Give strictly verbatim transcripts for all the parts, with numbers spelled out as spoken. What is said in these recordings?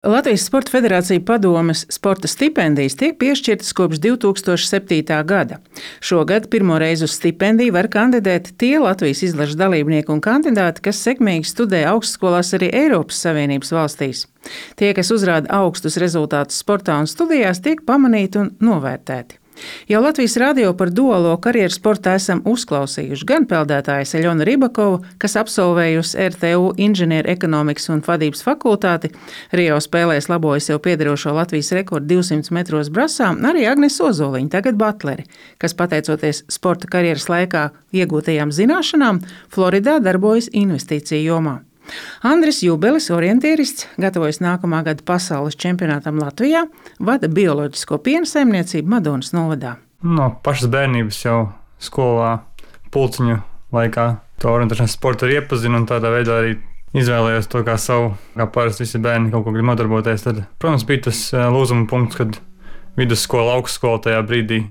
Latvijas Sporta Federācija padomes sporta stipendijas tiek piešķirtas kopš divi tūkstoši septītā gada. Šogad pirmo reizi uz stipendiju var kandidēt tie Latvijas izlases dalībnieki un kandidāti, kas sekmīgi studē augstskolās arī Eiropas Savienības valstīs. Tie, kas uzrāda augstus rezultātus sportā un studijās, tiek pamanīti un novērtēti. Jau Latvijas radio par duālo karjeru sportā esam uzklausījuši gan peldētāju Eļonu Ribakovu, kas absolvējusi R T U inženieru ekonomikas un vadības fakultāti, Rio spēlēs labojas jau piederošo Latvijas rekordu divsimt metros brasā, arī Agnesu Ozoliņu, tagad batleri, kas pateicoties sporta karjeras laikā iegūtajām zināšanām, Floridā darbojas investīciju jomā. Andris Jubelis, orientierists, gatavojas nākamā gada pasaules čempionātam Latvijā, vada bioloģisko piena saimniecību Madonas novadā. No pašas bērnības jau skolā pulciņu laikā to orientēšanās sportu arī iepazinu un tādā veidā arī izvēlējos to kā savu, kā parasti visi bērni kaut ko grib nodarboties. Tad, protams, bija tas lūzuma punkts, kad vidusskola, augstskola tajā brīdī.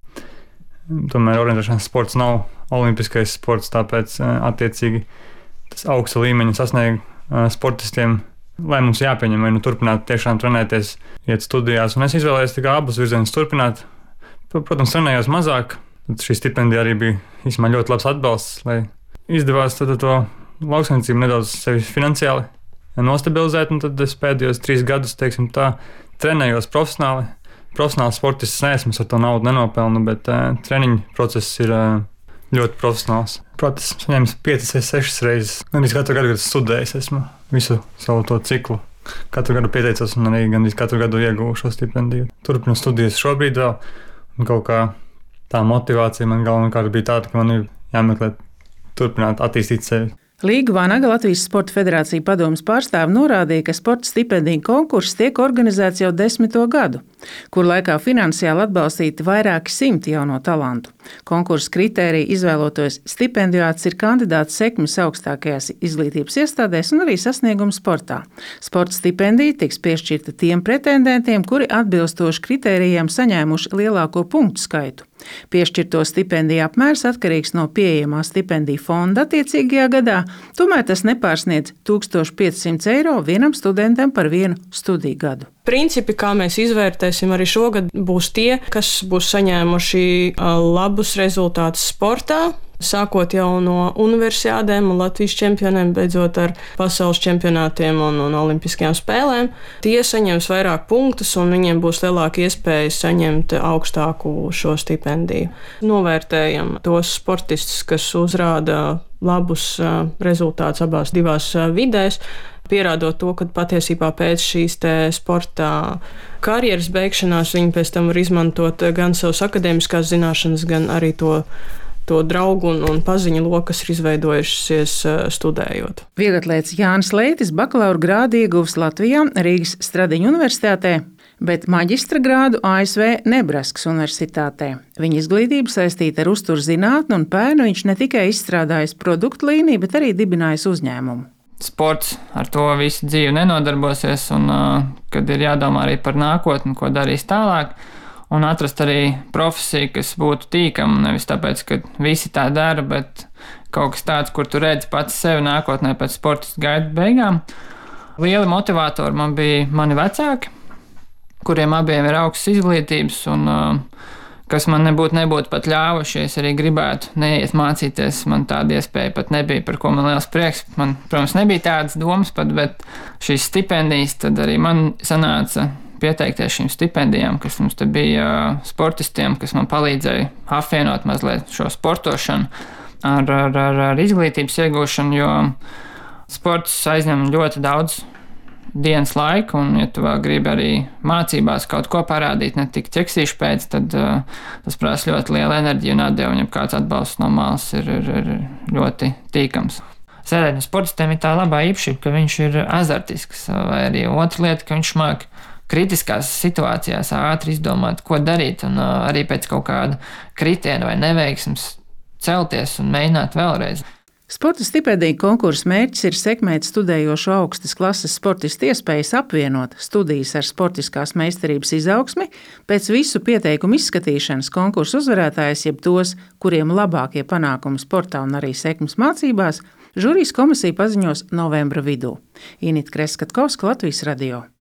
Tomēr orientēšanās sports nav olimpiskais sports, tāpēc attiecīgi tas augsta līmeņa sasniegt sportistiem, lai mums jāpieņem, vai nu turpināt tiešām trenēties, iet studijās. Un es izvēlējos tikai abus virzienus turpināt. Protams, trenējos mazāk, tad šī stipendija arī bija īstenībā ļoti labs atbalsts, lai izdevās tad to lauksaimniecību nedaudz sevi finansiāli nostabilizēt. Un tad es pēdējos trīs gadus, teiksim tā, trenējos profesionāli. Profesionāls sportists neesmu, es ar to naudu nenopelnu, bet uh, treniņu process ir uh, ļoti profesionāls. Protams, saņēmis piecas vai sešas reizes. Gandrīz katru gadu, kad studējis, esmu visu savu to ciklu. Katru gadu pieteicos un arī gandrīz katru gadu ieguvu šo stipendiju. Turpinu studijas šobrīd vēl. Un kaut kā tā motivācija man galvenokārt bija tāda, ka man ir jāmeklē turpināt attīstīt sevi. Līga Vanaga, Latvijas Sporta Federācija padomes pārstāve, norādīja, ka sporta stipendiju konkurss tiek organizēts jau desmito gadu, kur laikā finansiāli atbalstīti vairāki simti jauno talantu. Konkursa kritērija izvēloties stipendijāts ir kandidāts sekmes augstākajās izglītības iestādēs un arī sasniegumu sportā. Sporta stipendija tiks piešķirta tiem pretendentiem, kuri atbilstoši kritērijiem saņēmuši lielāko punktu skaitu. Piešķirto stipendiju apmērs atkarīgs no pieejamā stipendiju fonda attiecīgajā gadā, tomēr tas nepārsniedz tūkstoš piecsimt eiro vienam studentam par vienu studiju gadu. Principi, kā mēs izvērtēsim arī šogad, būs tie, kas būs saņēmuši labus rezultātus sportā, sākot jau no universiādēm un Latvijas čempioniem, beidzot ar pasaules čempionātiem un, un olimpiskajām spēlēm. Tie saņems vairāk punktus un viņiem būs lielāka iespēja saņemt augstāku šo stipendiju. Novērtējam tos sportistus, kas uzrāda labus rezultātus abās divās vidēs, pierādot to, ka patiesībā pēc šīs te sporta karjeras beigšanās viņi pēc tam var izmantot gan savas akadēmiskās zināšanas, gan arī to to draugu un, un paziņu loku, kas ir izveidojušies studējot. Vieglatlēts Jānis Leitis bakalaura grādu ieguvis Latvijā Rīgas Stradiņu universitātē, bet maģistra grādu A S V Nebraskas universitātē. Viņa izglītība saistīta ar uzturzinātni un pērnu viņš ne tikai izstrādājis produktu līniju, bet arī dibinājis uzņēmumu. Sports ar to visu dzīvi nenodarbosies, un kad ir jādomā arī par nākotni, ko darīs tālāk, un atrast arī profesiju, kas būtu tīkama, nevis tāpēc, ka visi tā dara, bet kaut kas tāds, kur tu redzi pats sevi nākotnē pēc sportistu gaidu beigām. Lieli motivatori man bija mani vecāki, kuriem abiem ir augstas izglītības, un kas man nebūtu, nebūtu pat ļāvuši, es arī gribētu neiet mācīties, man tāda iespēja pat nebija, par ko man liels prieks. Man, protams, nebija tādas domas pat, bet šīs stipendijas tad arī man sanāca pieteikties šīm stipendijām, kas mums te bija sportistiem, kas man palīdzēja apvienot mazliet šo sportošanu ar, ar, ar, ar izglītības iegūšanu, jo sports aizņem ļoti daudz dienas laika, un ja tu vēl gribi arī mācībās kaut ko parādīt, ne tik ķeksīšu pēc, tad uh, tas prasa ļoti lielu enerģiju un atdevu, un ja kāds atbalsts no malas ir, ir, ir ļoti tīkams. Sēdēļu sportistiem ir tā labā īpašība, ka viņš ir azartisks, vai arī otra lieta, ka viņš māk kritiskās situācijās ātri izdomāt, ko darīt, un uh, arī pēc kaut kāda kritiena vai neveiksmes celties un mēģināt vēlreiz. Sporta stipendiju konkursa mērķis ir sekmēt studējošo augstas klases sportistu iespējas apvienot studijas ar sportiskās meistarības izaugsmi. Pēc visu pieteikumu izskatīšanas konkursa uzvarētājs, jeb tos, kuriem labākie panākumi sportā un arī sekmes mācībās, žūrijas komisija paziņos novembra vidū. Inita Kreskatkovska, Latvijas radio.